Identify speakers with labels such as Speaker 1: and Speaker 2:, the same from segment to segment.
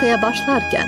Speaker 1: haftaya başlarken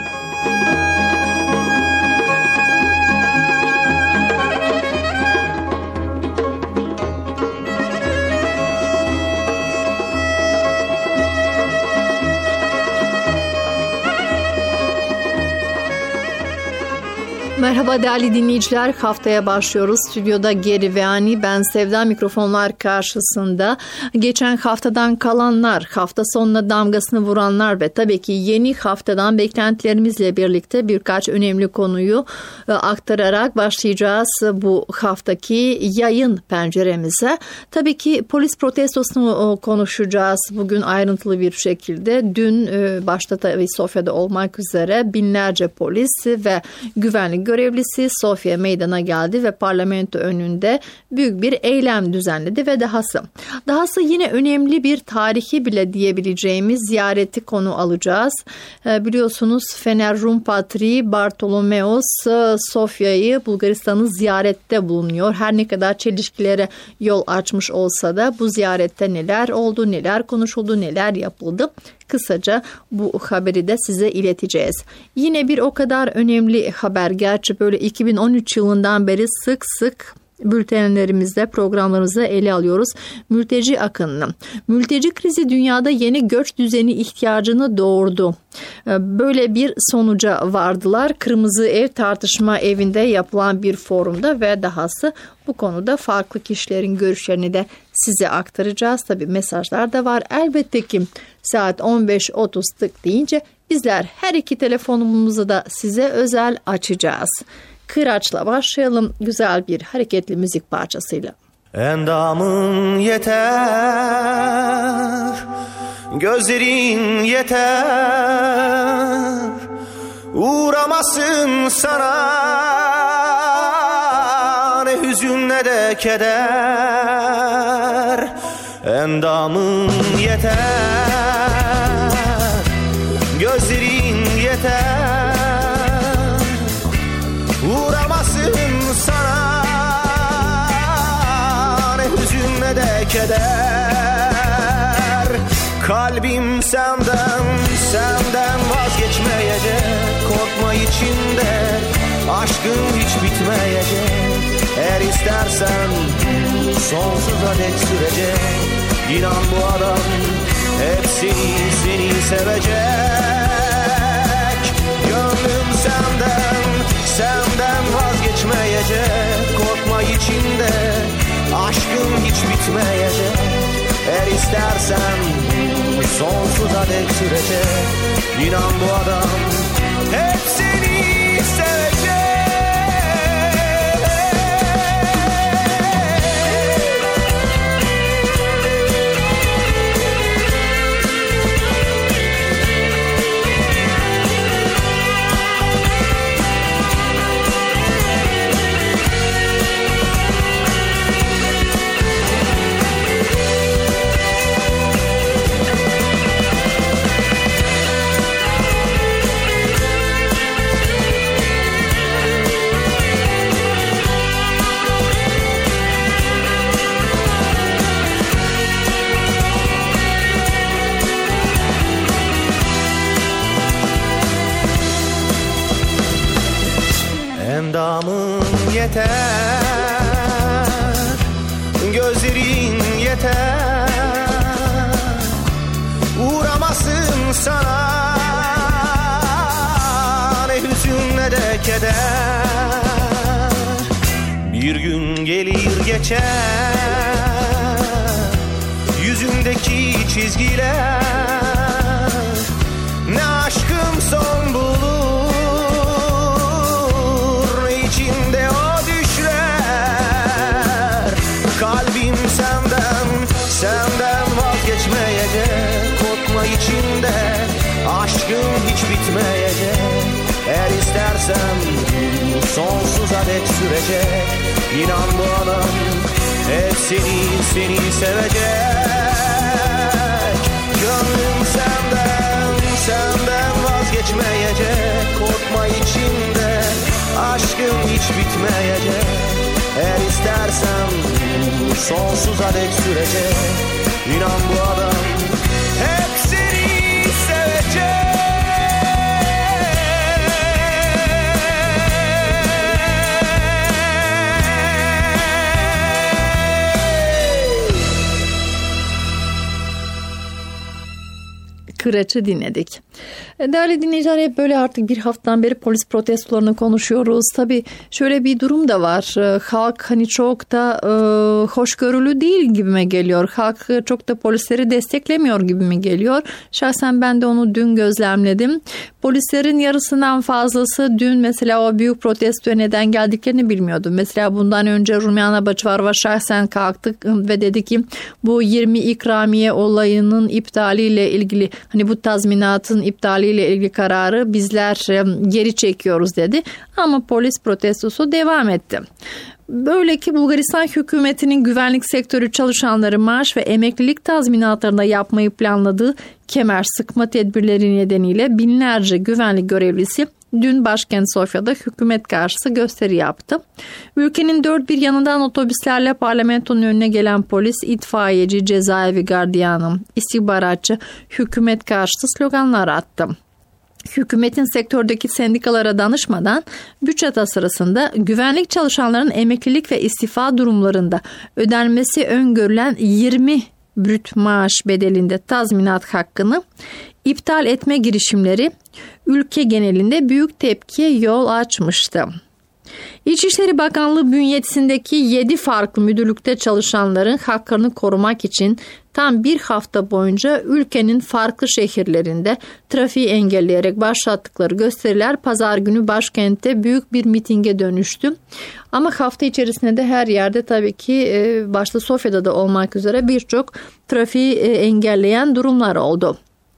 Speaker 1: merhaba değerli dinleyiciler, haftaya başlıyoruz. Stüdyoda Geri ve Ani, ben Sevda, mikrofonlar karşısında. Geçen haftadan kalanlar, hafta sonuna damgasını vuranlar ve tabii ki yeni haftadan beklentilerimizle birlikte birkaç önemli konuyu aktararak başlayacağız bu haftaki yayın penceremize. Tabii ki polis protestosunu konuşacağız bugün ayrıntılı bir şekilde. Dün başta tabii Sofya'da olmak üzere binlerce polis ve güvenlik görevlisi Sofya meydana geldi ve parlamento önünde büyük bir eylem düzenledi ve dahası yine önemli bir tarihi bile diyebileceğimiz ziyareti konu alacağız. Biliyorsunuz Fener Rum Patriği Bartolomeos Sofya'yı, Bulgaristan'ı ziyarette bulunuyor. Her ne kadar çelişkilere yol açmış olsa da bu ziyarette neler oldu, neler konuşuldu, neler yapıldı? Kısaca bu haberi de size ileteceğiz. Yine bir o kadar önemli haber. Gerçi böyle 2013 yılından beri sık sık bültenlerimizde, programlarımızda ele alıyoruz. Mülteci akınını. Mülteci krizi dünyada yeni göç düzeni ihtiyacını doğurdu. Böyle bir sonuca vardılar. Kırmızı Ev tartışma evinde yapılan bir forumda ve dahası bu konuda farklı kişilerin görüşlerini de size aktaracağız. Tabii mesajlar da var. Elbette ki saat 15.30 tık deyince bizler her iki telefonumuzu da size özel açacağız. Kıraç'la başlayalım güzel bir hareketli müzik parçasıyla.
Speaker 2: Endamın yeter, gözlerin yeter, uğramasın sana ne hüzün ne de keder. Endamın yeter, gözlerin yeter, uğramasın sana ne hüzün ne de keder. Kalbim senden vazgeçmeyecek, korkma içinde aşkın hiç bitmeyecek. Eğer istersen sonsuza dek sürecek. İnan bu adam hep seni sevecek. Gönlüm senden vazgeçmeyecek. Korkma içinde aşkın hiç bitmeyecek. Eğer istersen sonsuza dek sürecek. İnan bu adam hep seni sevecek. Endamın yeter, gözlerin yeter, uğramasın sana ne hüzün ne de keder. Bir gün gelir geçer, yüzündeki çizgiler ne aşkım son bulur. Kalbim senden vazgeçmeyecek. Korkma içinde aşkın hiç bitmeyecek. Eğer istersen sonsuza dek sürecek. İnan bu adam hep seni sevecek. Gönlüm senden vazgeçmeyecek. Korkma içinde aşkın hiç bitmeyecek. Eğer istersen sonsuza dek sürecek. İnan bu adam hep seni sevecek.
Speaker 1: Kıraç'ı dinledik. Değerli dinleyiciler, hep böyle artık bir haftadan beri polis protestolarını konuşuyoruz. Tabii şöyle bir durum da var. Halk hani çok da hoşgörülü değil gibime geliyor. Halk çok da polisleri desteklemiyor gibime geliyor. Şahsen ben de onu dün gözlemledim. Polislerin yarısından fazlası dün mesela o büyük protestoya neden geldiklerini bilmiyordum. Mesela bundan önce Rumiana Baçvarova şahsen kalktı ve dedi ki bu 20 ikramiye olayının iptaliyle ilgili, hani bu tazminatın iptaliyle ilgili kararı bizler geri çekiyoruz dedi. Ama polis protestosu devam etti. Böyle ki Bulgaristan hükümetinin güvenlik sektörü çalışanları maaş ve emeklilik tazminatlarında yapmayı planladığı kemer sıkma tedbirleri nedeniyle binlerce güvenlik görevlisi dün başkent Sofya'da hükümet karşısı gösteri yaptı. Ülkenin dört bir yanından otobüslerle parlamentonun önüne gelen polis, itfaiyeci, cezaevi gardiyanı, istihbaratçı, hükümet karşıtı sloganlar attı. Hükümetin sektördeki sendikalara danışmadan bütçe tasarısında güvenlik çalışanlarının emeklilik ve istifa durumlarında ödenmesi öngörülen 20 brüt maaş bedelinde tazminat hakkını iptal etme girişimleri ülke genelinde büyük tepkiye yol açmıştı. İçişleri Bakanlığı bünyesindeki 7 farklı müdürlükte çalışanların haklarını korumak için tam bir hafta boyunca ülkenin farklı şehirlerinde trafiği engelleyerek başlattıkları gösteriler pazar günü başkentte büyük bir mitinge dönüştü. Ama hafta içerisinde de her yerde tabii ki başta Sofya'da da olmak üzere birçok trafiği engelleyen durumlar oldu.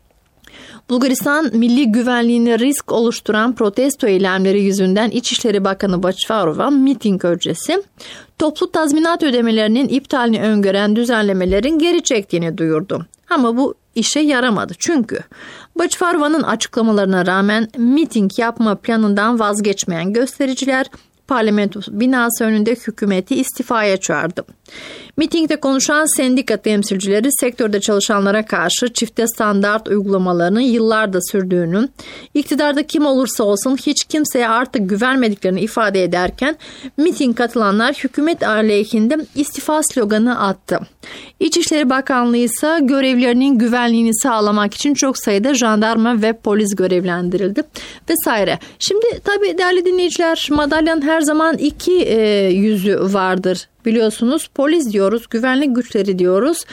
Speaker 1: Bulgaristan milli güvenliğine risk oluşturan protesto eylemleri yüzünden İçişleri Bakanı Baçvarova miting öncesi toplu tazminat ödemelerinin iptalini öngören düzenlemelerin geri çektiğini duyurdu. Ama bu işe yaramadı çünkü Baçvarova'nın açıklamalarına rağmen miting yapma planından vazgeçmeyen göstericiler parlamento binası önünde hükümeti istifaya çağırdı. Mitingde konuşan sendika temsilcileri sektörde çalışanlara karşı çifte standart uygulamalarının yıllardır sürdüğünü, iktidarda kim olursa olsun hiç kimseye artık güvenmediklerini ifade ederken miting katılanlar hükümet aleyhinde istifa sloganı attı. İçişleri Bakanlığı ise görevlilerinin güvenliğini sağlamak için çok sayıda jandarma ve polis görevlendirildi vesaire. Şimdi tabii değerli dinleyiciler, madalyanın her zaman iki yüzü vardır. Biliyorsunuz polis diyoruz, güvenlik güçleri diyoruz.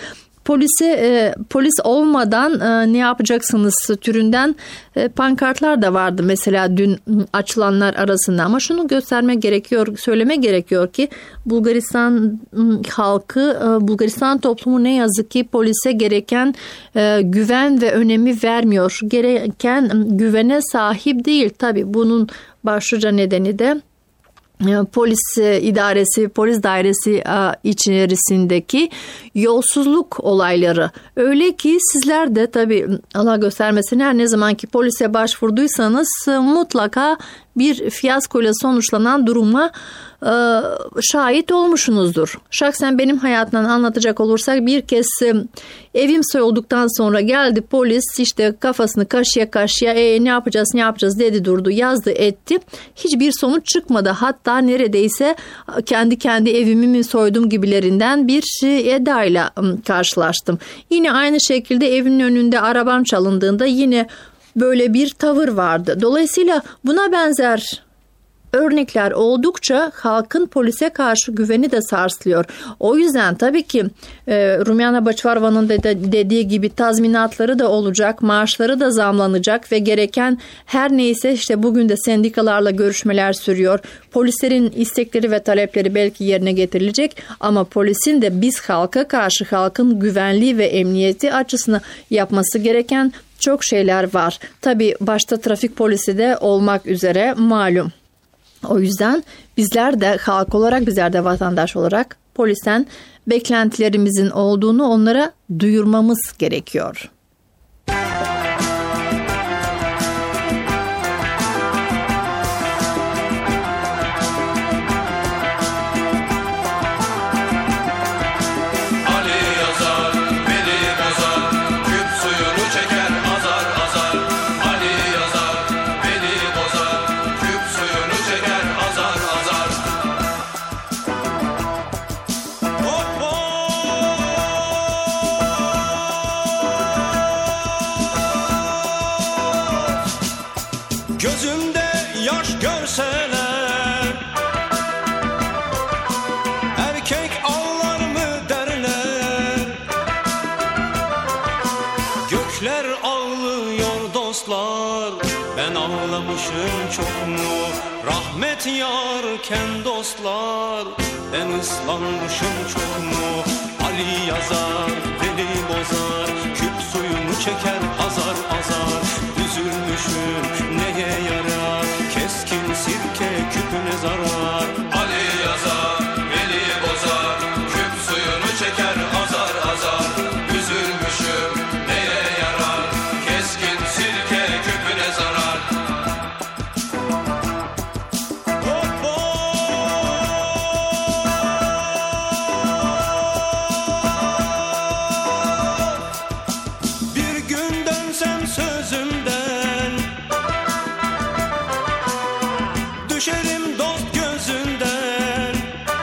Speaker 1: Polis olmadan ne yapacaksınız türünden pankartlar da vardı mesela dün açılanlar arasında. Ama şunu söyleme gerekiyor ki Bulgaristan halkı, Bulgaristan toplumu ne yazık ki polise gereken güven ve önemi vermiyor. Gereken güvene sahip değil. Tabii bunun başlıca nedeni de polis dairesi içerisindeki yolsuzluk olayları. Öyle ki sizler de tabii Allah göstermesin her ne zaman ki polise başvurduysanız mutlaka bir fiyaskoyla sonuçlanan duruma şahit olmuşsunuzdur. Şahsen benim hayatımdan anlatacak olursak bir kez evim soyulduktan sonra geldi polis, işte kafasını kaşıya ne yapacağız dedi, durdu, yazdı, etti. Hiçbir sonuç çıkmadı. Hatta neredeyse kendi evimi mi soydum gibilerinden bir edayla karşılaştım. Yine aynı şekilde evimin önünde arabam çalındığında yine böyle bir tavır vardı. Dolayısıyla buna benzer örnekler oldukça halkın polise karşı güveni de sarsılıyor. O yüzden tabii ki Rumiana Baçvarova'nın dediği gibi tazminatları da olacak, maaşları da zamlanacak ve gereken her neyse işte bugün de sendikalarla görüşmeler sürüyor. Polislerin istekleri ve talepleri belki yerine getirilecek ama polisin de biz halka karşı, halkın güvenliği ve emniyeti açısından yapması gereken çok şeyler var. Tabii başta trafik polisi de olmak üzere malum. O yüzden bizler de halk olarak, bizler de vatandaş olarak polisten beklentilerimizin olduğunu onlara duyurmamız gerekiyor.
Speaker 3: Rahmet yarken dostlar, ben ıslanmışım çok mu? Ali yazar, Veli bozar, küp suyunu çeker azar azar. Üzülmüşüm neye yarar, keskin sirke küpüne zarar. Ali yazar, Veli bozar, küp suyunu çeker azar azar. Üzülmüşüm neye yarar, keskin sirke küpüne zarar. Düşerim dost gözünden.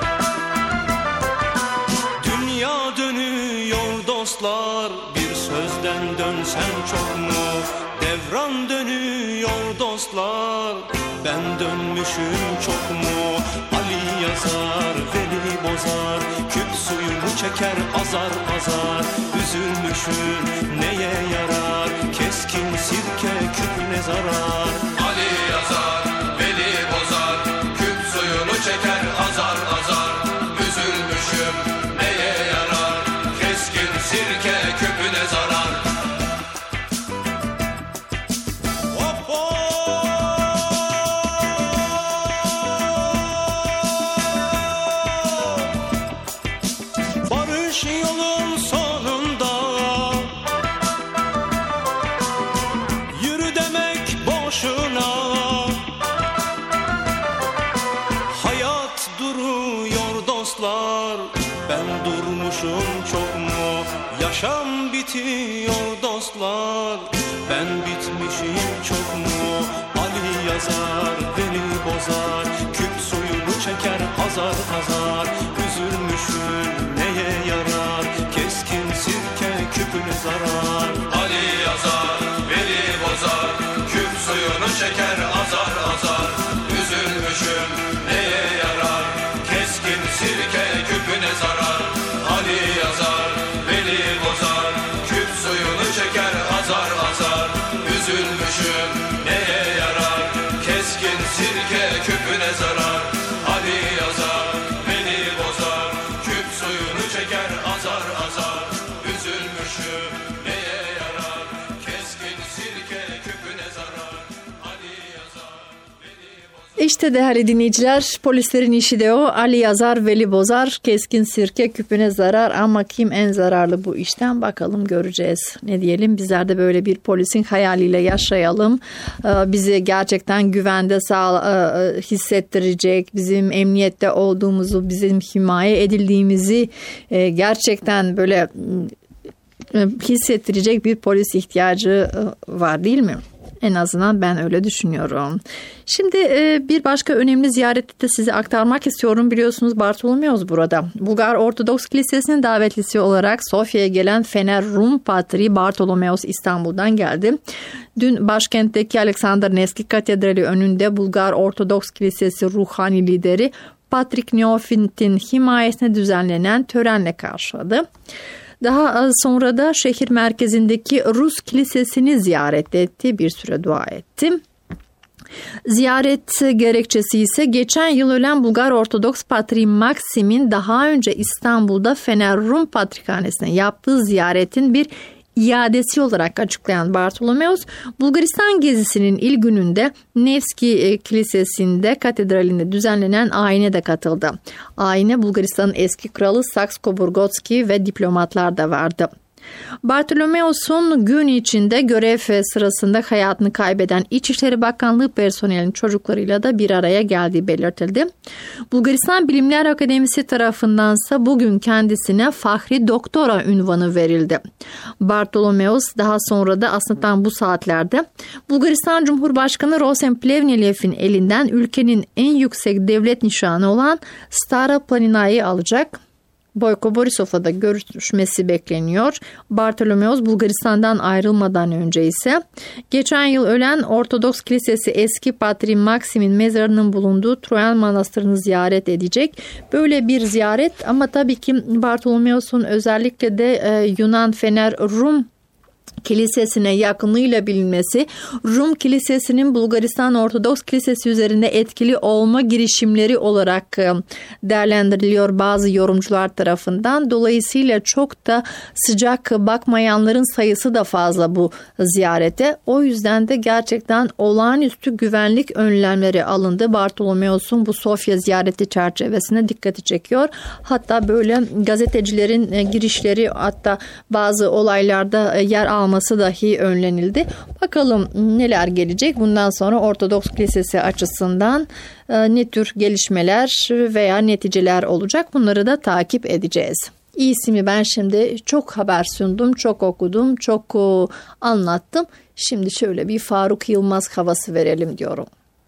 Speaker 3: Dünya dönüyor dostlar, bir sözden dönsem çok mu? Devran dönüyor dostlar, ben dönmüşüm çok mu? Ali yazar, Veli bozar, küp suyunu çeker azar azar. Üzülmüşüm neye yarar, keskin sirke küpüne zarar. Ali yazar, Veli bozar, küp suyunu çeker azar azar. Üzülmüşüm neye yarar, keskin sirke küpüne zarar. Hop hop. Barış yolun sonunda, yürü demek boşuna. Hayat duruyor dostlar, ben durmuşum çok mu? Yaşam bitiyor dostlar, ben bitmişim çok mu? Ali yazar, Veli bozar, küp suyunu çeker azar azar. Üzülmüşüm neye yarar, keskin sirke küpüne zarar. Ali yazar, Veli bozar, küp suyunu çeker azar azar. Üzülmüşüm neye yarar, keskin sirke küpüne zarar. Ali yazar, Veli bozar, küp suyunu çeker azar azar. Üzülmüşüm neye yarar, keskin sirke küpüne zarar. Ali yazar, Veli bozar, küp suyunu çeker azar azar. Üzülmüşüm neye yarar, keskin sirke küpüne zarar. Ali yazar, Veli bozar.
Speaker 1: İşte değerli dinleyiciler, polislerin işi de o. Ali yazar, Veli bozar, keskin sirke küpüne zarar. Ama kim en zararlı bu işten, bakalım göreceğiz. Ne diyelim, bizler de böyle bir polisin hayaliyle yaşayalım. Bizi gerçekten güvende hissettirecek, bizim emniyette olduğumuzu, bizim himaye edildiğimizi gerçekten böyle hissettirecek bir polis ihtiyacı var, değil mi? En azından ben öyle düşünüyorum. Şimdi bir başka önemli ziyareti de size aktarmak istiyorum. Biliyorsunuz Bartolomeos burada. Bulgar Ortodoks Kilisesi'nin davetlisi olarak Sofya'ya gelen Fener Rum Patriği Bartolomeos İstanbul'dan geldi. Dün başkentteki Alexander Nevski Katedrali önünde Bulgar Ortodoks Kilisesi ruhani lideri Patrik Neofit'in himayesine düzenlenen törenle karşıladı. Daha sonra da şehir merkezindeki Rus kilisesini ziyaret etti, bir süre dua etti. Ziyaret gerekçesi ise geçen yıl ölen Bulgar Ortodoks Patriği Maksim'in daha önce İstanbul'da Fener Rum Patrikhanesi'ne yaptığı ziyaretin bir iadesi olarak açıklayan Bartolomeos, Bulgaristan gezisinin ilk gününde Nevski Kilisesi'nde katedralinde düzenlenen ayine de katıldı. Ayine Bulgaristan'ın eski kralı Saksko-Burgotski ve diplomatlar da vardı. Bartolomeos'un gün içinde görev sırasında hayatını kaybeden İçişleri Bakanlığı personelinin çocuklarıyla da bir araya geldiği belirtildi. Bulgaristan Bilimler Akademisi tarafındansa bugün kendisine Fahri Doktora unvanı verildi. Bartolomeos daha sonra da aslında tam bu saatlerde Bulgaristan Cumhurbaşkanı Rosen Plevneliev'in elinden ülkenin en yüksek devlet nişanı olan Stara Planina'yı alacak. Boyko Borisov'la da görüşmesi bekleniyor. Bartolomeos Bulgaristan'dan ayrılmadan önce ise geçen yıl ölen Ortodoks Kilisesi eski Patriği Maksim'in mezarının bulunduğu Troyan Manastırı'nı ziyaret edecek. Böyle bir ziyaret, ama tabii ki Bartolomeos'un özellikle de Yunan Fener Rum Kilisesine yakınlığıyla bilinmesi, Rum Kilisesi'nin Bulgaristan Ortodoks Kilisesi üzerinde etkili olma girişimleri olarak değerlendiriliyor bazı yorumcular tarafından. Dolayısıyla çok da sıcak bakmayanların sayısı da fazla bu ziyarete. O yüzden de gerçekten olağanüstü güvenlik önlemleri alındı. Bartolomeos'un bu Sofya ziyareti çerçevesine dikkati çekiyor. Hatta böyle gazetecilerin girişleri, hatta bazı olaylarda yer alması dahi önlenildi. Bakalım neler gelecek. Bundan sonra Ortodoks Kilisesi açısından ne tür gelişmeler veya neticeler olacak, bunları da takip edeceğiz. İyisi mi, ben şimdi çok haber sundum, çok okudum, çok anlattım. Şimdi şöyle bir Faruk Yılmaz havası verelim diyorum.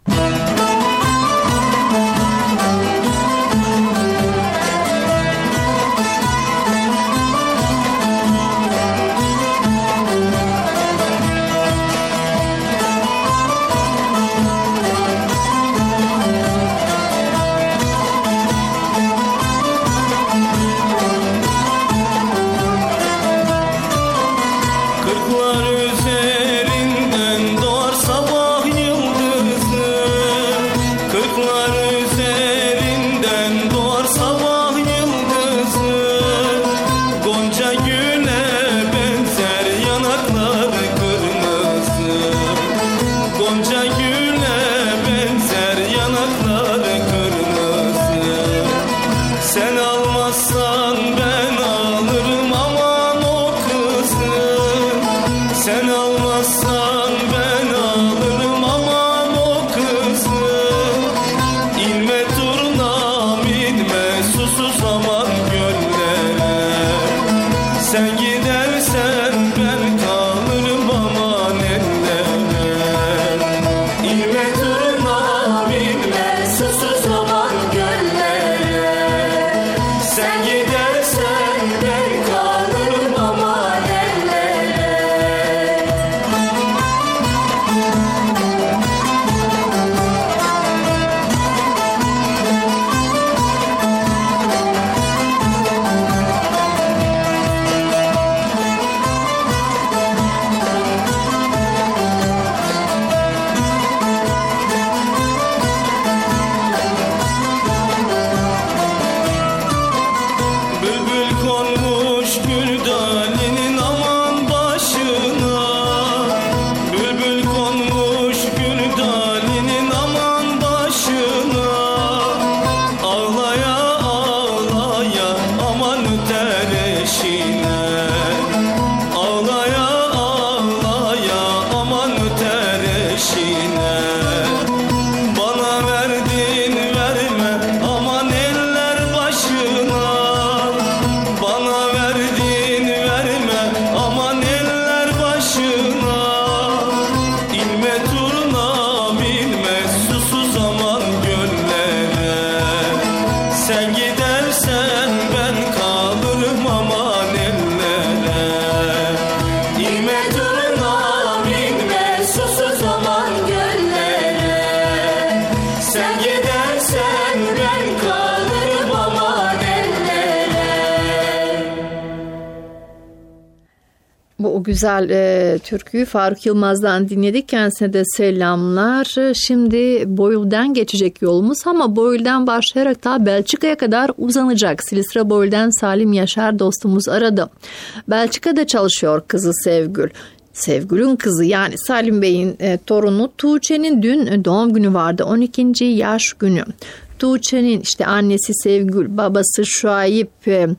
Speaker 1: Bu güzel türküyü Faruk Yılmaz'dan dinledik. Kendisine de selamlar. Şimdi Boyul'dan geçecek yolumuz ama Boyul'dan başlayarak ta Belçika'ya kadar uzanacak. Silistra Boyul'dan Salim Yaşar dostumuz aradı. Belçika'da çalışıyor kızı Sevgül. Sevgül'ün kızı yani Salim Bey'in torunu Tuğçe'nin dün doğum günü vardı. 12. yaş günü. Tuğçe'nin işte annesi Sevgül, babası Şuayip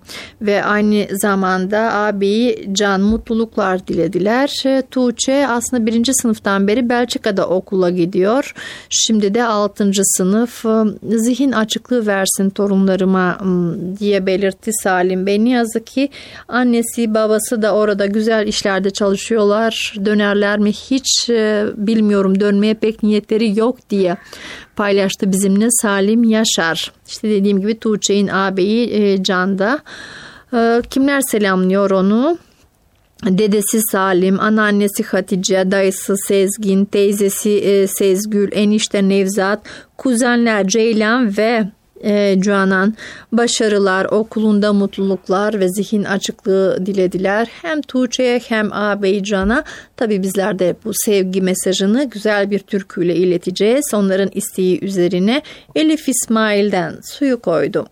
Speaker 1: ve aynı zamanda ağabeyi Can mutluluklar dilediler. Tuğçe aslında 1. sınıftan beri Belçika'da okula gidiyor. Şimdi de 6. sınıf. Zihin açıklığı versin torunlarıma diye belirtti Salim Bey. Ne yazık ki annesi babası da orada güzel işlerde çalışıyorlar. Dönerler mi hiç bilmiyorum, dönmeye pek niyetleri yok diye paylaştı bizimle Salim Yaşar. İşte dediğim gibi Tuğçe'nin ağabeyi Can'da. Kimler selamlıyor onu? Dedesi Salim, anneannesi Hatice, dayısı Sezgin, teyzesi Sezgül, enişte Nevzat, kuzenler Ceylan ve Canan. Başarılar, okulunda mutluluklar ve zihin açıklığı dilediler. Hem Tuğçe'ye hem ağabeycana. Tabii bizler de bu sevgi mesajını güzel bir türküyle ileteceğiz. Onların isteği üzerine Elif İsmail'den Suyu Koydum.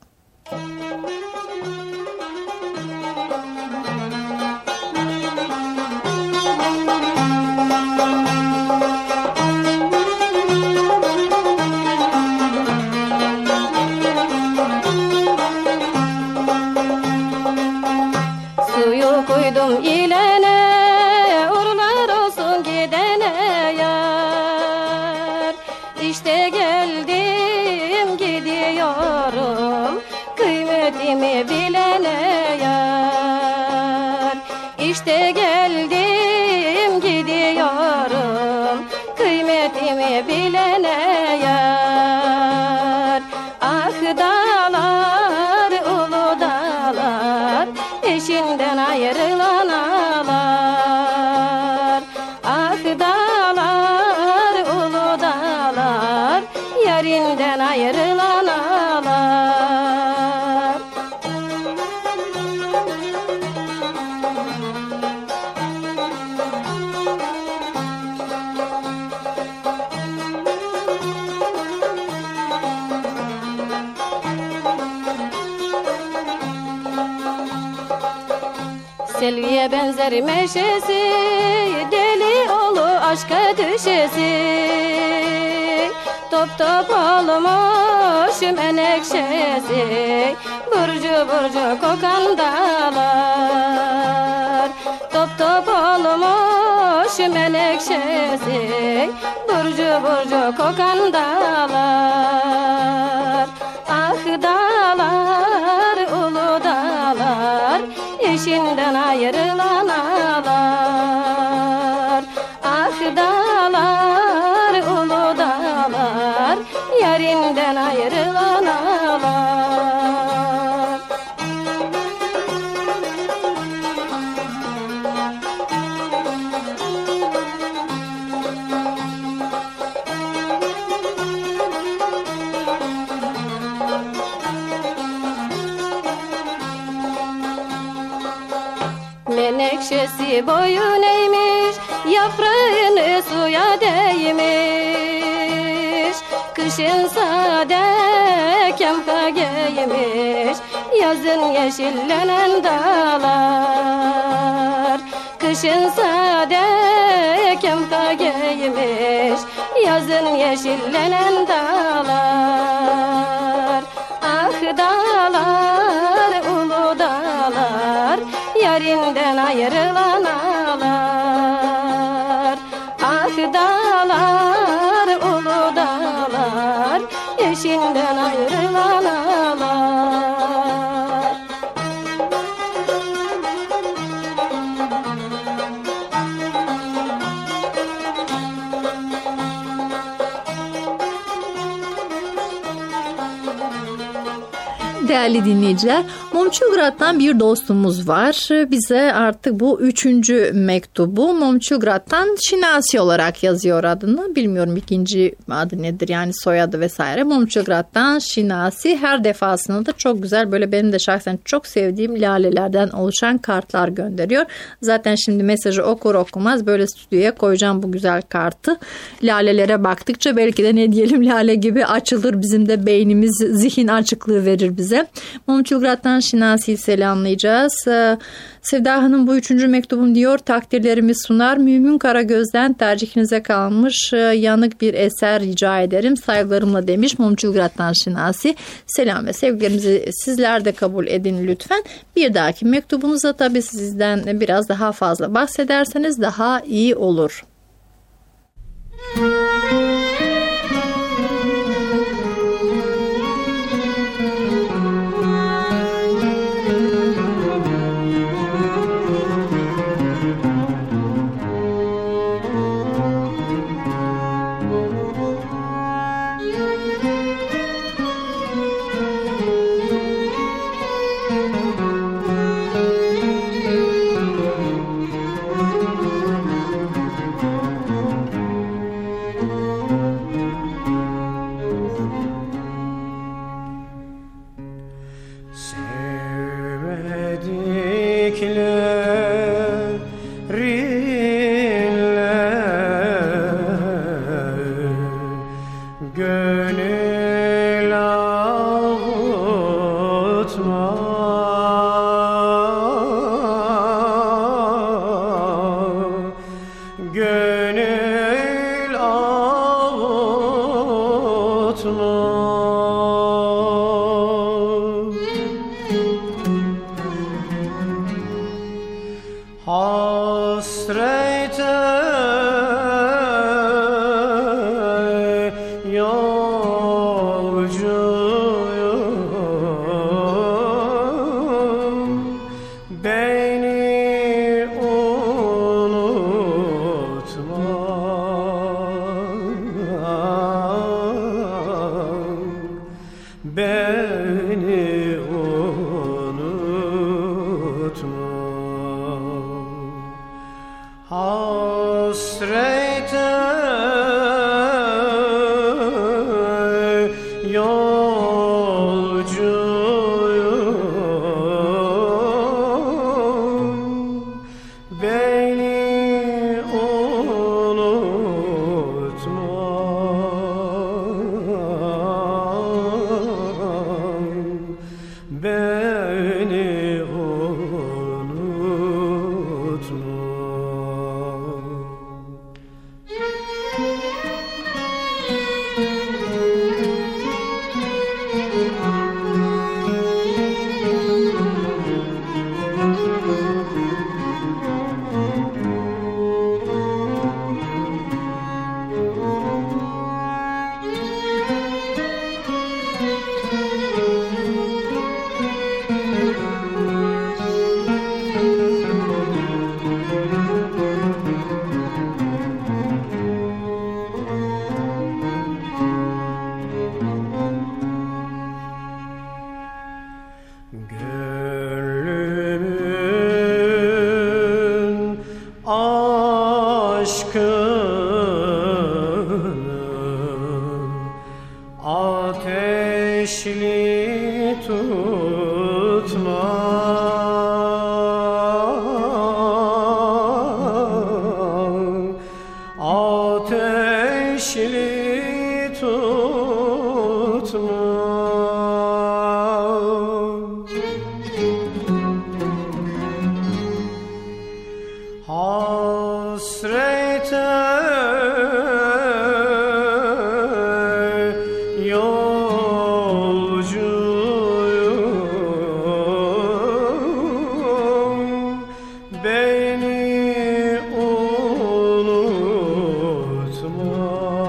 Speaker 4: Suyu koydum ilene, uğurlar olsun gidene yar. İşte geldim gidiyorum, kıymetimi bilene yar. İşte geldim gidiyorum, kıymetimi bilene yar. Ah dağlar, ulu dağlar, eşinden ayrılan ağlar. Ah dağlar, ulu dağlar, yarinden ayrılan ağlar. Selviye benzer meşesi, deli oğlu aşka düşesi. Top top olmuş menekşesi, burcu burcu kokan dağlar. Top top olmuş menekşesi, burcu burcu kokan dağlar. Ah dağlar, ulu dağlar, eşinden ayrılan ağlar. Ah dağlar, ulu dağlar, yarinden ayrılan ağlar. Menekşesi boyun eğmiş, yaprağını suya değmiş. Kışın sade kemka giymiş, yazın yeşillenen dağlar. Kışın sade kemka giymiş, yazın yeşillenen dağlar. Ah dağlar, ulu dağlar, yarinden ayrılan ağlar. Ah dağlar, ulu dağlar, eşinden ayrılan ağlar.
Speaker 1: Değerli dinleyiciler, Momçilgrad'dan bir dostumuz var. Bize artık bu 3. mektubu Momçilgrad'dan Şinasi olarak yazıyor adını. Bilmiyorum ikinci adı nedir, yani soyadı vesaire. Momçilgrad'dan Şinasi, her defasında da çok güzel, böyle benim de şahsen çok sevdiğim lalelerden oluşan kartlar gönderiyor. Zaten şimdi mesajı okur okumaz böyle stüdyoya koyacağım bu güzel kartı. Lalelere baktıkça belki de ne diyelim, lale gibi açılır bizim de beynimiz, zihin açıklığı verir bize. Momçilgrad'dan Şinasi'yi selamlayacağız. Sevda Hanım, bu 3. mektubum diyor, takdirlerimi sunar. Mümin Karagöz'den tercihinize kalmış yanık bir eser rica ederim. Saygılarımla demiş Momçilgrad'dan Şinasi. Selam ve sevgilerimizi sizler de kabul edin lütfen. Bir dahaki mektubunuzda tabii sizden biraz daha fazla bahsederseniz daha iyi olur.
Speaker 5: gönül avutma, gönül avutma. Hasrete yolcuyum, beni unutma, beni unutma. Hasrete yolcuyum, beni unutma, beni unutma. Gönlümün aşkını ateşli tutma, ateşli tutma. Hasrete yolcuyum, beni unutma,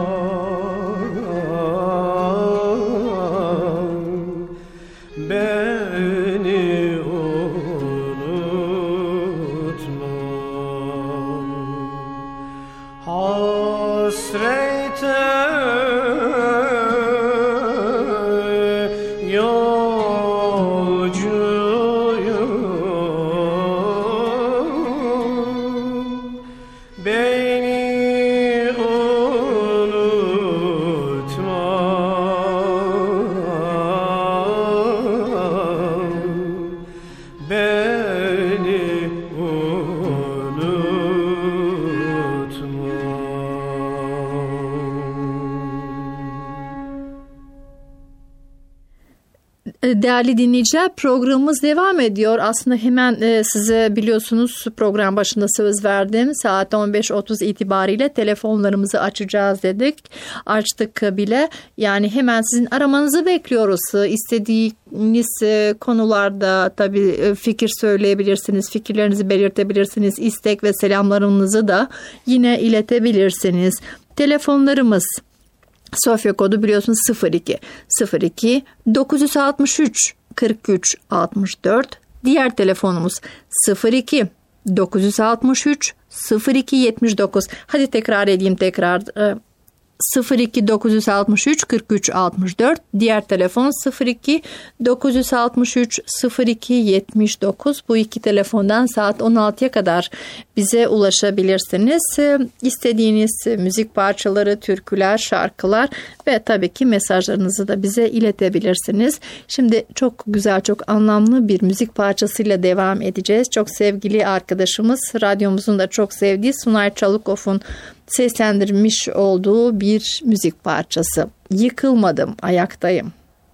Speaker 5: beni unutma. Hasrete yolcuyum, beni unutma, beni
Speaker 1: Değerli dinleyiciler, programımız devam ediyor. Aslında hemen size biliyorsunuz program başında söz verdim. Saat 15.30 itibariyle telefonlarımızı açacağız dedik. Açtık bile. Yani hemen sizin aramanızı bekliyoruz. İstediğiniz konularda tabii fikir söyleyebilirsiniz. Fikirlerinizi belirtebilirsiniz. İstek ve selamlarınızı da yine iletebilirsiniz. Telefonlarımız Sofya kodu biliyorsunuz 02 963 43 64. Diğer telefonumuz 02 963 02 79. Hadi tekrar edeyim 02 963 43 64, diğer telefon 02 963 02 79. Bu iki telefondan saat 16'ya kadar bize ulaşabilirsiniz. İstediğiniz müzik parçaları, türküler, şarkılar ve tabii ki mesajlarınızı da bize iletebilirsiniz. Şimdi çok güzel, çok anlamlı bir müzik parçasıyla devam edeceğiz. Çok sevgili arkadaşımız, radyomuzun da çok sevdiği Sunay Çalıkov'un seslendirmiş olduğu bir müzik parçası. Yıkılmadım, ayaktayım.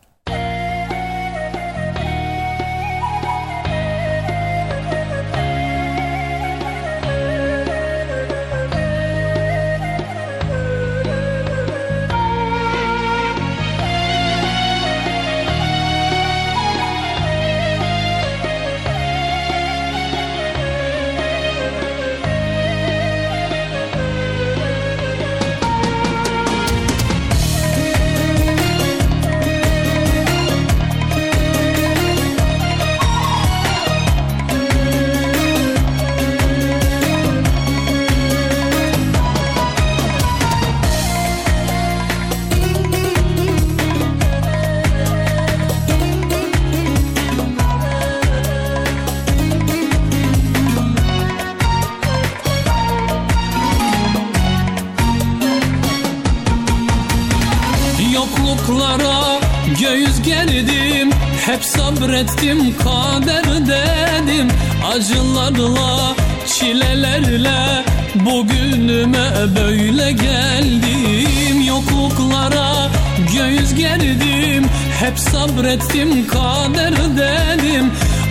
Speaker 6: Yokluklara göğüs gerdim, hep sabrettim, kader dedim. Acılarla, çilelerle bugünüme böyle geldim. Yokluklara göğüs gerdim, hep sabrettim, kader dedim.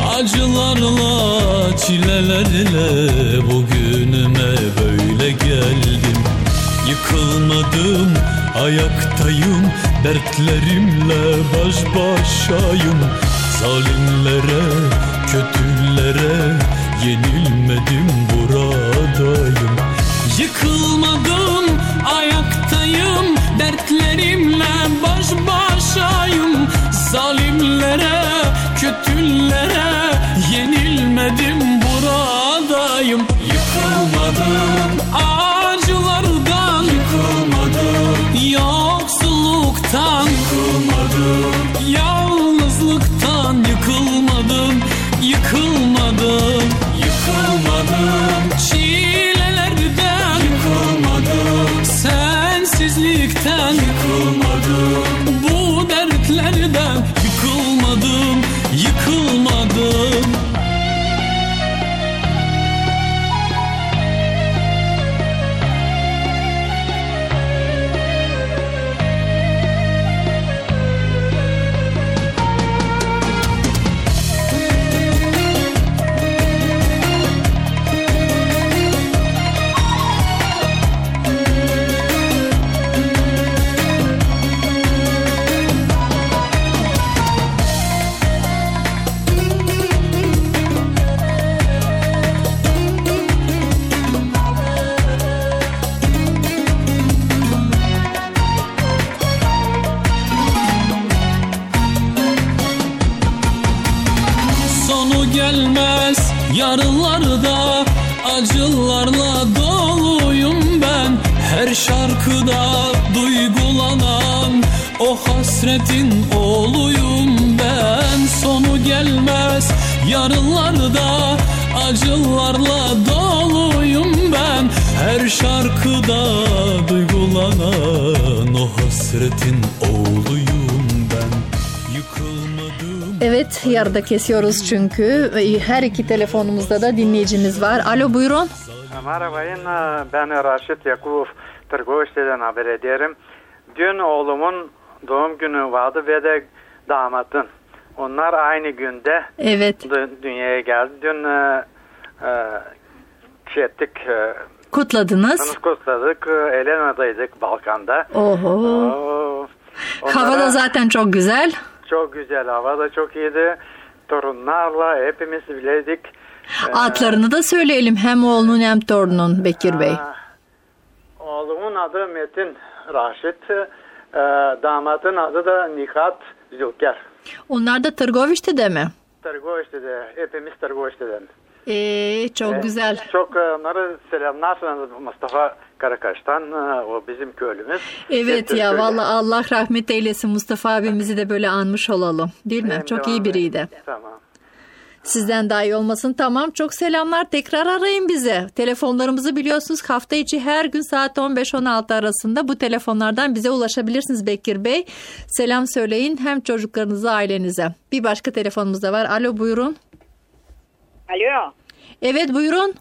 Speaker 6: Acılarla, çilelerle bugünüme böyle geldim. Yıkılmadım, ayaktayım, dertlerimle baş başayım. Zalimlere, kötülere yenilmedim, buradayım. Yıkılmadım, ayaktayım, dertlerimle baş başayım. Zalimlere, kötülere yenilmedim, buradayım. Yıkılmadım, acılardan yıkılmadım, yoksulluktan yıkılmadım, yalnızlıktan yıkılmadım, yıkılmadım, yıkılmadım, çilelerden yıkılmadım, sensizlikten yıkılmadım, bu dertlerden yıkılmadım, yıkılmadım. Gelmez yarınlarda, acılarla doluyum ben. Her şarkıda duygulanan o hasretin oğluyum ben. Sonu gelmez yarınlarda, acılarla doluyum ben. Her şarkıda duygulanan o hasretin oğluyum ben. Yıkılmadım.
Speaker 1: Evet, yarıda kesiyoruz çünkü her iki telefonumuzda da dinleyicimiz var. Alo, buyurun.
Speaker 7: Merhabayın, ben Raşit Yakupov, Tırgoviç'ten haber ederim. Dün oğlumun doğum günü vardı ve de damatın. Onlar aynı günde dünyaya geldi. Dün
Speaker 1: kutladınız.
Speaker 7: Kutladık. Elena'daydık, Balkan'da.
Speaker 1: Oho. Hava da zaten çok güzel.
Speaker 7: Çok güzel, hava da çok iyiydi. Torunlarla hepimiz bileydik.
Speaker 1: Adlarını da söyleyelim, hem oğlunun hem torunun Bekir Bey.
Speaker 7: Oğlumun adı Metin Raşit, damatın adı da Nihat Zülker.
Speaker 1: Onlar da Tırgoviç'te de mi?
Speaker 7: Tırgoç'ta hepimiz Tırgoç'tadan.
Speaker 1: Çok güzel.
Speaker 7: Çok onları selamlarsınız Mustafa Karakaş'tan, o bizim köylümüz.
Speaker 1: Evet ya, vallahi Allah rahmet eylesin, Mustafa abimizi de böyle anmış olalım, değil mi? Çok iyi biriydi.
Speaker 7: Tamam.
Speaker 1: Sizden daha iyi olmasın. Tamam, çok selamlar. Tekrar arayın bize. Telefonlarımızı biliyorsunuz, hafta içi her gün saat 15-16 arasında bu telefonlardan bize ulaşabilirsiniz Bekir Bey. Selam söyleyin hem çocuklarınıza, ailenize. Bir başka telefonumuz da var. Alo, buyurun.
Speaker 8: Alo.
Speaker 1: Evet, buyurun.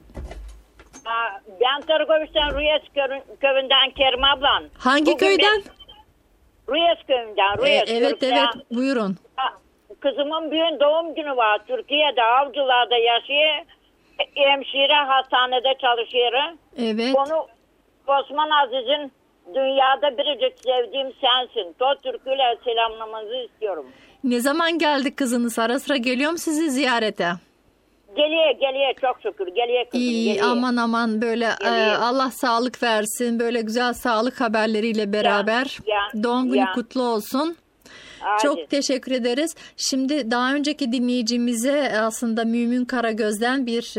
Speaker 8: Ben Tırgoç'tan Rüyes köyünden Kerim ablan.
Speaker 1: Hangi
Speaker 8: Bugün
Speaker 1: köyden?
Speaker 8: Rüyes köyünden. Rüyes
Speaker 1: Evet,
Speaker 8: Türk'ten.
Speaker 1: evet, buyurun.
Speaker 8: Kızımın büyük doğum günü var. Türkiye'de Avcılar'da yaşıyor. Hemşire hastanede çalışıyor.
Speaker 1: Evet.
Speaker 8: Onu Osman Aziz'in dünyada biricik sevdiğim sensin. O türküyle selamlamanızı istiyorum.
Speaker 1: Ne zaman geldi kızınız? Ara sıra geliyor mu sizi ziyarete?
Speaker 8: Geliyor çok şükür. Geliyor kızım.
Speaker 1: İyi,
Speaker 8: geliyor.
Speaker 1: aman böyle Allah sağlık versin. Böyle güzel sağlık haberleriyle beraber doğum günü kutlu olsun.
Speaker 8: Hadi.
Speaker 1: Çok teşekkür ederiz. Şimdi daha önceki dinleyicimize aslında Mümin Karagöz'den bir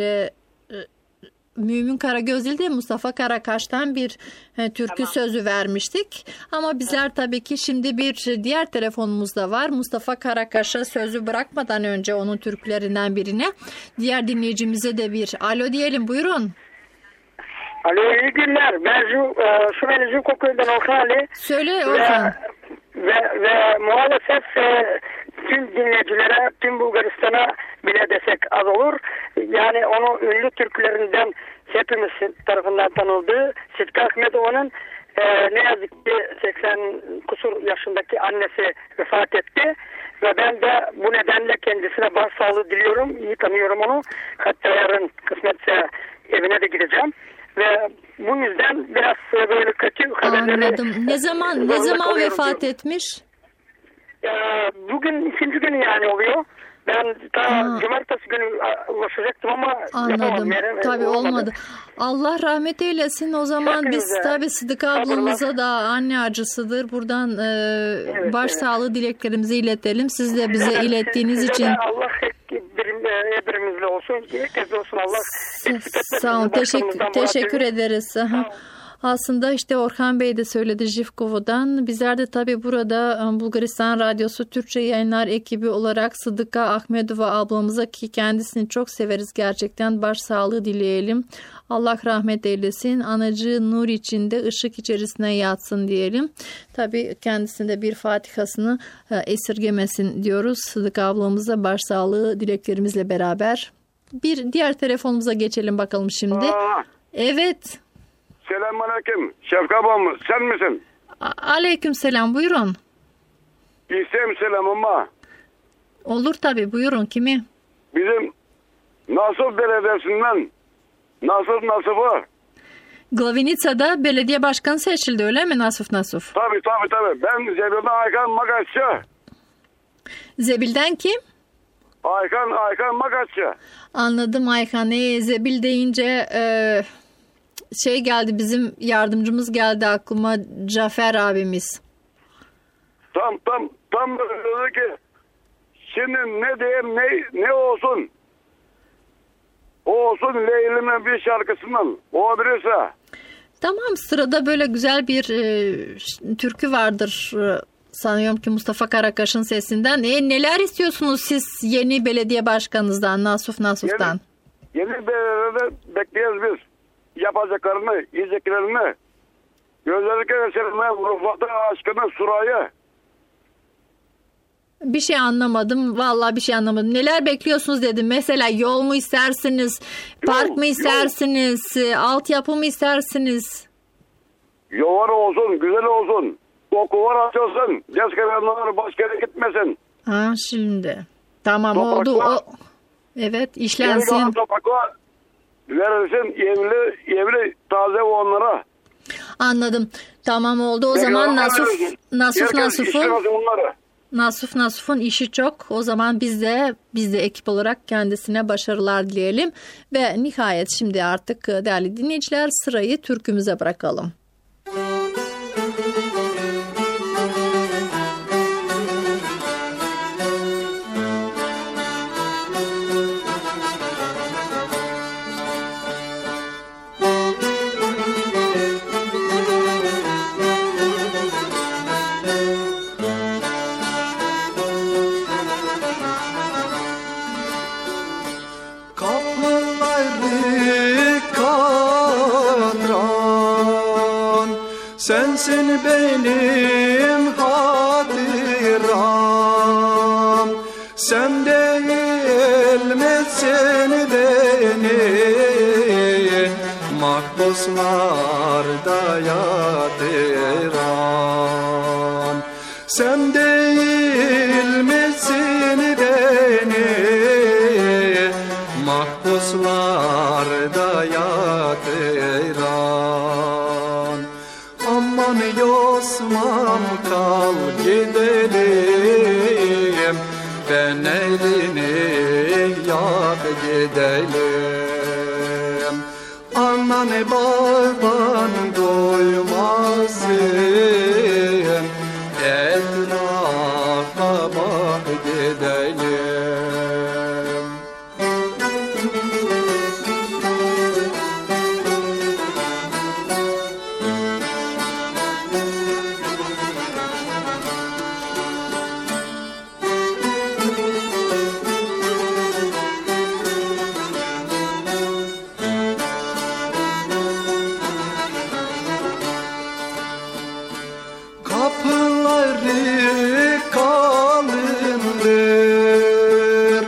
Speaker 1: Mümin Karagöz değil de Mustafa Karakaş'tan bir türkü sözü vermiştik. Ama bizler tabii ki şimdi bir diğer telefonumuz da var. Mustafa Karakaş'a sözü bırakmadan önce onun türkülerinden birine diğer dinleyicimize de bir alo diyelim. Buyurun.
Speaker 9: Alo, iyi günler. Ben Sümeyli Zülkoköy'den Orhan Ali.
Speaker 1: Söyle Orhan.
Speaker 9: Ve maalesef tüm dinleyicilere, tüm Bulgaristan'a bile desek az olur. Yani onun ünlü türkülerinden hepimiz tarafından tanıldığı Sıtkı Ahmetoğlu'nun ne yazık ki 80 kusur yaşındaki annesi vefat etti. Ve ben de bu nedenle kendisine başsağlığı diliyorum. İyi tanıyorum onu. Hatta yarın kısmetse evine de gideceğim. Ve bu yüzden biraz böyle kötü haberleri...
Speaker 1: Anladım. Ne zaman vefat etmiş?
Speaker 9: Bugün ikinci günü yani oluyor. Ben cumartesi günü ulaşacaktım ama
Speaker 1: anladım. Tabii olmadı. Allah rahmet eylesin. O zaman biz tabii Sıdık ablamıza da anne acısıdır. Buradan başsağlığı dileklerimizi iletelim. Siz de bize ilettiğiniz için.
Speaker 9: Allah birimizle olsun. Herkes olsun. Allah
Speaker 1: sağ olun. Teşekkür ederiz. Aslında işte Orhan Bey de söyledi Jivkova'dan. Bizler de tabii burada Bulgaristan Radyosu Türkçe Yayınlar ekibi olarak Sıdıka Ahmedova ablamıza, ki kendisini çok severiz gerçekten, başsağlığı dileyelim. Allah rahmet eylesin. Anacığı nur içinde, ışık içerisine yatsın diyelim. Tabii kendisine bir fatihasını esirgemesin diyoruz. Sıdıka ablamıza başsağlığı dileklerimizle beraber. Bir diğer telefonumuza geçelim bakalım şimdi. Evet.
Speaker 10: Selamünaleyküm. Şefka ablam, sen misin?
Speaker 1: Aleyküm selam, buyurun.
Speaker 10: İstem selam ama.
Speaker 1: Olur tabii, buyurun, kimi?
Speaker 10: Bizim Nasuf Belediyesi'nden Nasuf'u.
Speaker 1: Glavinitsa'da belediye başkanı seçildi, öyle mi Nasuf?
Speaker 10: Tabii. Ben Zebil'den Aykan Makasçı.
Speaker 1: Zebil'den kim?
Speaker 10: Aykan Makasçı.
Speaker 1: Anladım Aykan. Zebil deyince geldi, bizim yardımcımız geldi aklıma, Cafer abimiz.
Speaker 10: Tam dedi ki şimdi ne diyeyim, ne olsun? O olsun Leyli'nin bir şarkısından. O bilirse.
Speaker 1: Tamam, sırada böyle güzel bir türkü vardır. Sanıyorum ki Mustafa Karakaş'ın sesinden. Neler istiyorsunuz siz yeni belediye başkanınızdan, Nasuf'tan?
Speaker 10: Yeni belediyede bekliyoruz biz. Yapacaklarını, yiyeceklerini, gözlerine geçirme, ruhlatı aşkını, surayı.
Speaker 1: Bir şey anlamadım. Vallahi bir şey anlamadım. Neler bekliyorsunuz dedim. Mesela yol mu istersiniz? Park mı istersiniz? Altyapı mı istersiniz?
Speaker 10: Yollar olsun, güzel olsun. Okullar açılsın. Geç başka yere gitmesin.
Speaker 1: Şimdi. Tamam, oldu. Evet, işlensin.
Speaker 10: Topraklar verilsin, evli taze onlara.
Speaker 1: Anladım. Tamam, oldu. O zaman Nasuf'un işi çok. O zaman biz de ekip olarak kendisine başarılar dileyelim. Ve nihayet şimdi artık değerli dinleyiciler, sırayı türkümüze bırakalım.
Speaker 5: kapıları katran, sensin benim hatıram. Sen değil misin beni mahpuslarda yatıran? Sen değil misin beni mahpuslarda yatıran? Aman yosmam kal gidelim, ben elini yak gidelim. Anan baban doymasın, etrafa bak gidelim. Kapıları kalındır,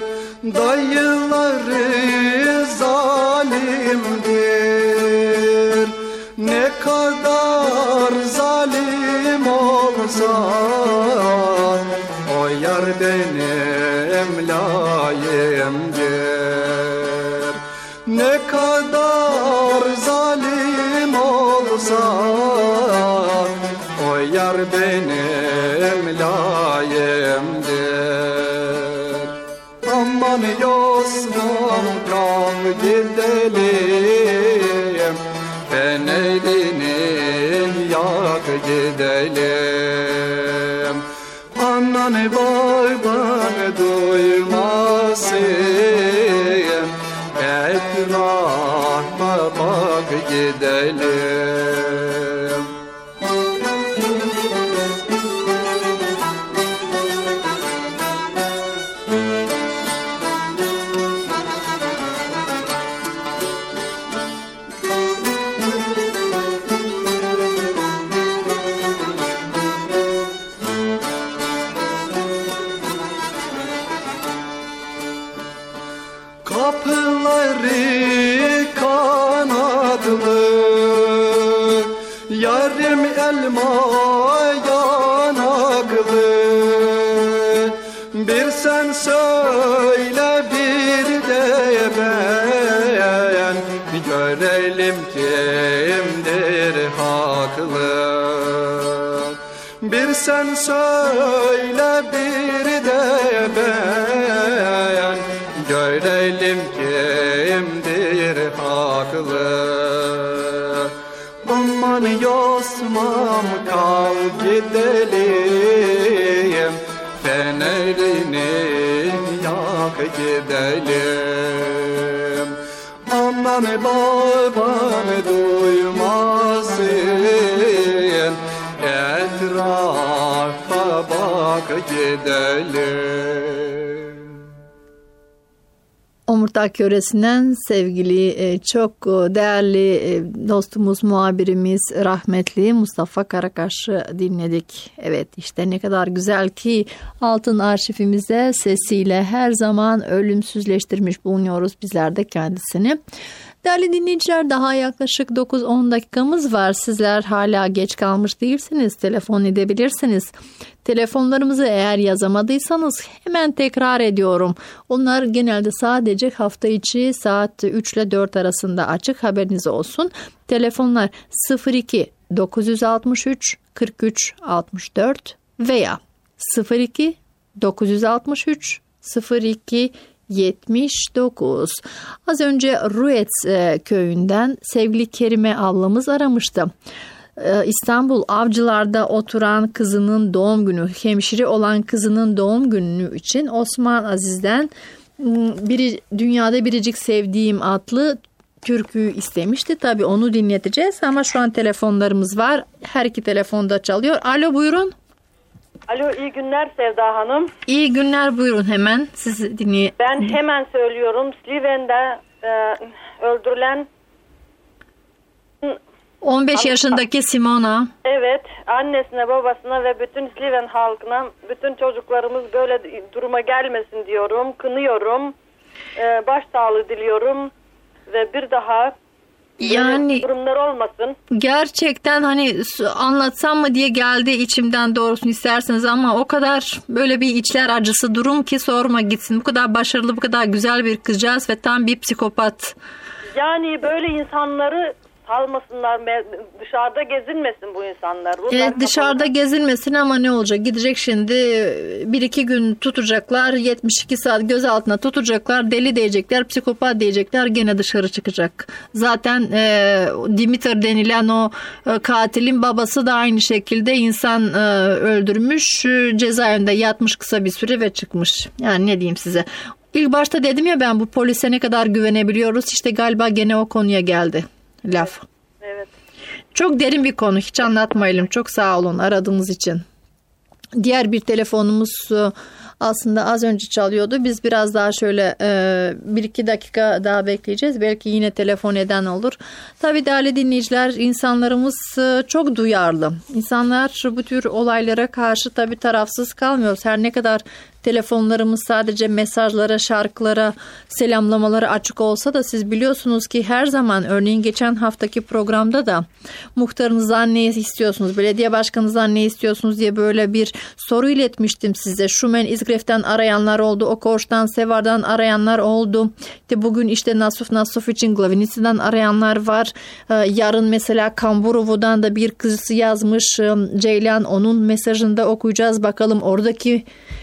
Speaker 5: dayıları zalimdir. Ne kadar zalim olsa o yar benim layığımdır. Ne kadar zalim olsa o yar benim layığımdır. Aman yosmam kal gidelim, ben elini yak gidelim. Anan baban duymasın, etrafa bak gidelim. Kapıları kanatlı, yarım elma yanaklı. Bir sen söyle bir de ben, görelim kimdir haklı. Bir sen söyle bir de ben, görelim kimdir haklı. Aman yosmam kal gidelim, fenerini yak gidelim. Aman baban duymasın, etrafa bak gidelim.
Speaker 1: Omurtak yöresinden sevgili çok değerli dostumuz, muhabirimiz rahmetli Mustafa Karakaş'ı dinledik. Evet, işte ne kadar güzel ki altın arşivimize sesiyle her zaman ölümsüzleştirmiş bulunuyoruz bizler de kendisini. Değerli dinleyiciler, daha yaklaşık 9-10 dakikamız var. Sizler hala geç kalmış değilsiniz. Telefon edebilirsiniz. Telefonlarımızı eğer yazamadıysanız hemen tekrar ediyorum. Onlar genelde sadece hafta içi saat 3 ile 4 arasında açık, haberiniz olsun. Telefonlar 02 963 43 64 veya 02 963 02 79. Az önce Ruets köyünden sevgili Kerime ablamız aramıştı. İstanbul Avcılar'da oturan kızının doğum günü, hemşire olan kızının doğum günü için Osman Aziz'den Dünyada Biricik Sevdiğim adlı türküyü istemişti. Tabii onu dinleteceğiz ama şu an telefonlarımız var. Her iki telefonda çalıyor. Alo, buyurun.
Speaker 11: Alo, iyi günler Sevda Hanım.
Speaker 1: İyi günler, buyurun, hemen sizi dinleyin.
Speaker 11: Ben hemen söylüyorum. Sliven'de öldürülen
Speaker 1: 15 yaşındaki Simona.
Speaker 11: Evet, annesine, babasına ve bütün Sliven halkına, bütün çocuklarımız böyle duruma gelmesin diyorum, kınıyorum, başsağlığı diliyorum ve bir daha
Speaker 1: yani
Speaker 11: durumlar olmasın.
Speaker 1: Gerçekten hani anlatsam mı diye geldi içimden, doğrusunu isterseniz, ama o kadar böyle bir içler acısı durum ki sorma gitsin. Bu kadar başarılı, bu kadar güzel bir kızcağız ve tam bir psikopat.
Speaker 11: Yani böyle insanları salmasınlar, dışarıda gezinmesin bu insanlar.
Speaker 1: Evet, dışarıda gezinmesin ama ne olacak? Gidecek şimdi 1-2 gün tutacaklar, 72 saat gözaltına tutacaklar, deli diyecekler, psikopat diyecekler, gene dışarı çıkacak. Zaten Dimitar denilen o katilin babası da aynı şekilde insan öldürmüş, cezaevinde yatmış kısa bir süre ve çıkmış. Yani ne diyeyim size? İlk başta dedim ya ben, bu polise ne kadar güvenebiliyoruz, işte galiba gene o konuya geldi laf.
Speaker 11: Evet.
Speaker 1: Çok derin bir konu, hiç anlatmayalım. Çok sağ olun aradığınız için. Diğer bir telefonumuz aslında az önce çalıyordu. Biz biraz daha şöyle 1-2 dakika daha bekleyeceğiz. Belki yine telefon eden olur. Tabii değerli dinleyiciler, insanlarımız çok duyarlı. İnsanlar bu tür olaylara karşı tabii tarafsız kalmıyoruz. Her ne kadar telefonlarımız sadece mesajlara, şarkılara, selamlamalara açık olsa da siz biliyorsunuz ki her zaman, örneğin geçen haftaki programda da muhtarınızdan ne istiyorsunuz, belediye başkanınızdan ne istiyorsunuz diye böyle bir soru iletmiştim size. Şumen İzgref'ten arayanlar oldu, Okorş'tan, Sevar'dan arayanlar oldu. İşte bugün işte Nasuf için Glavinici'den arayanlar var. Yarın mesela Kamburova'dan da bir kız yazmış, Ceylan, onun mesajını da okuyacağız. Bakalım oradaki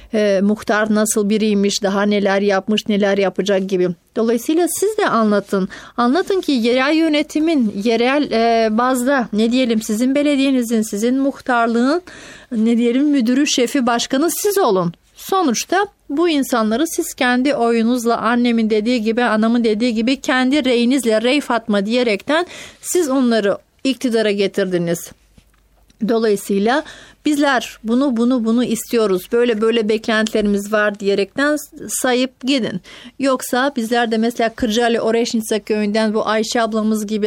Speaker 1: muhtar nasıl biriymiş, daha neler yapmış, neler yapacak gibi. Dolayısıyla siz de anlatın. Anlatın ki yerel yönetimin, yerel bazda ne diyelim, sizin belediyenizin, sizin muhtarlığın ne diyelim müdürü, şefi, başkanı siz olun. Sonuçta bu insanları siz kendi oyunuzla, annemin dediği gibi, anamın dediği gibi kendi reyinizle, rey Fatma diyerekten siz onları iktidara getirdiniz. Dolayısıyla bizler bunu istiyoruz, böyle beklentilerimiz var diyerekten sayıp gidin. Yoksa bizler de mesela Kırcaali Oreşnica köyünden bu Ayşe ablamız gibi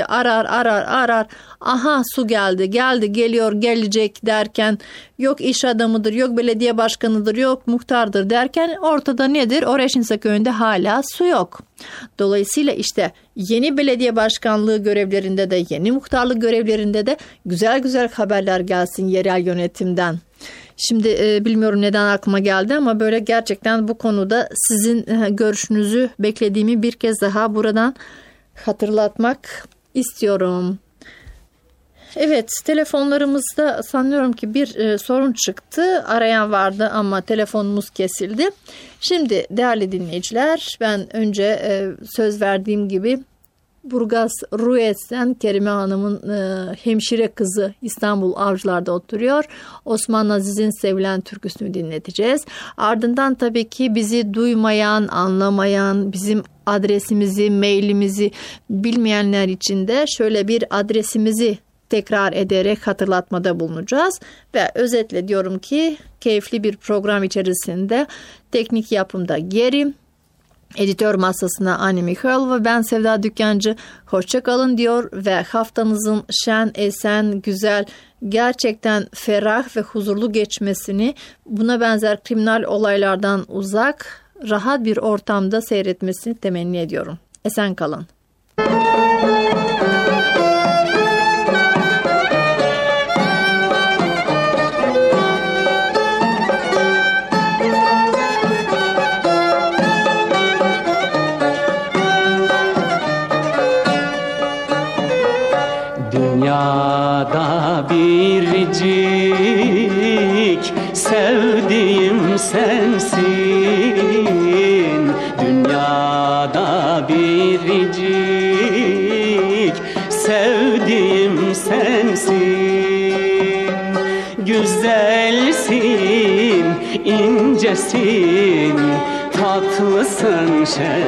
Speaker 1: arar. Aha su geldi, geliyor, gelecek derken, yok iş adamıdır, yok belediye başkanıdır, yok muhtardır derken ortada nedir? Oreşnica köyünde hala su yok. Dolayısıyla işte yeni belediye başkanlığı görevlerinde de, yeni muhtarlık görevlerinde de güzel haberler gelsin yerel yönetimden. Şimdi bilmiyorum neden aklıma geldi ama böyle gerçekten bu konuda sizin görüşünüzü beklediğimi bir kez daha buradan hatırlatmak istiyorum. Evet, telefonlarımızda sanıyorum ki bir sorun çıktı. Arayan vardı ama telefonumuz kesildi. Şimdi değerli dinleyiciler, ben önce söz verdiğim gibi Burgaz Rues'ten Kerime Hanım'ın hemşire kızı İstanbul Avcılar'da oturuyor. Osman Aziz'in sevilen türküsünü dinleteceğiz. Ardından tabii ki bizi duymayan, anlamayan, bizim adresimizi, mailimizi bilmeyenler için de şöyle bir adresimizi tekrar ederek hatırlatmada bulunacağız. Ve özetle diyorum ki keyifli bir program içerisinde teknik yapımda Geri, editör masasına Ani Mikhail ve ben Sevda Dükkancı. Hoşça kalın diyor ve haftanızın şen, esen, güzel, gerçekten ferah ve huzurlu geçmesini, buna benzer kriminal olaylardan uzak, rahat bir ortamda seyretmesini temenni ediyorum. Esen kalın.
Speaker 12: Dünyada biricik sevdiğim sensin. Dünyada biricik sevdiğim sensin. Güzelsin, incesin, tatlısın,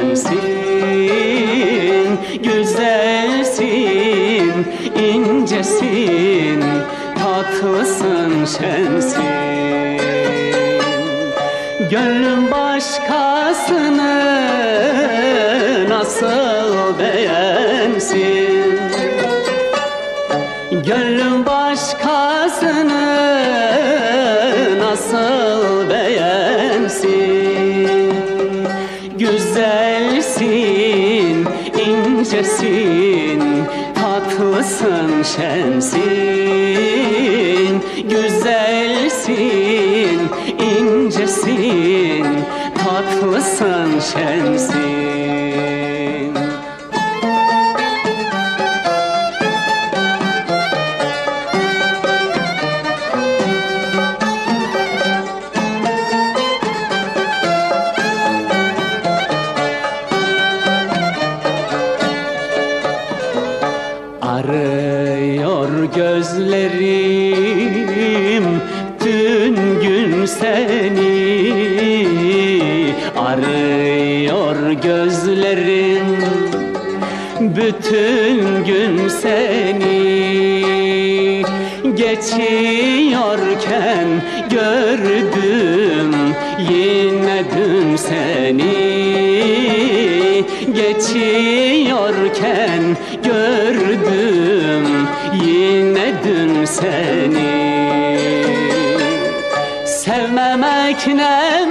Speaker 12: şensin. Güzelsin, incesin, tatlısın, şensin. Gönlüm başkasını nasıl nasıl beğensin? Gönlüm başkasını nasıl beğensin? Güzelsin, incesin, tatlısın, şensin. Güzelsin, incesin, tatlısın, şensin. Arıyor gözlerim dün gün seni, arıyor gözlerim bütün gün seni. Geçiyorken gördüm yine dün seni. Geçiyorken gördüm yine dün seni. Sevmemek ne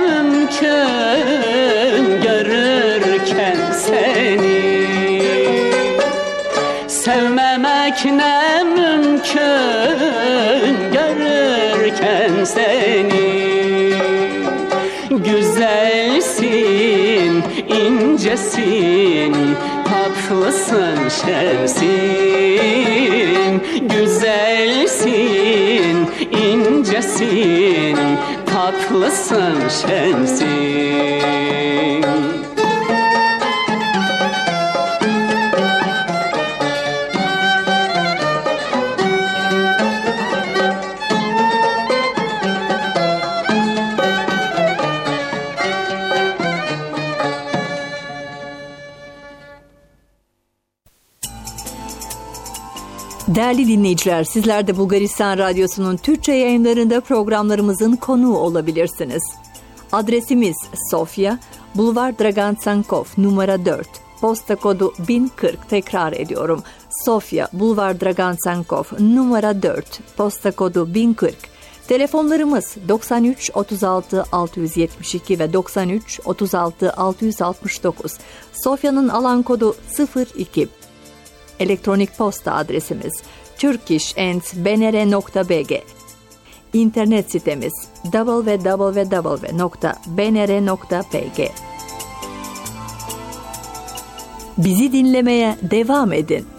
Speaker 12: mümkün görürken seni. Sevmemek ne mümkün görürken seni. Güzelsin, incesin, tatlısın, şensin. Güzelsin, incesin, tatlısın, şensin.
Speaker 1: Değerli dinleyiciler, sizler de Bulgaristan Radyosu'nun Türkçe yayınlarında programlarımızın konuğu olabilirsiniz. Adresimiz Sofya, Bulvar Dragan Tsankov numara 4, posta kodu 1040, tekrar ediyorum. Sofya, Bulvar Dragan Tsankov numara 4, posta kodu 1040. Telefonlarımız 93 36 672 ve 93 36 669. Sofya'nın alan kodu 02. Elektronik posta adresimiz turkish@bnr.bg. İnternet sitemiz www.bnr.bg. Bizi dinlemeye devam edin.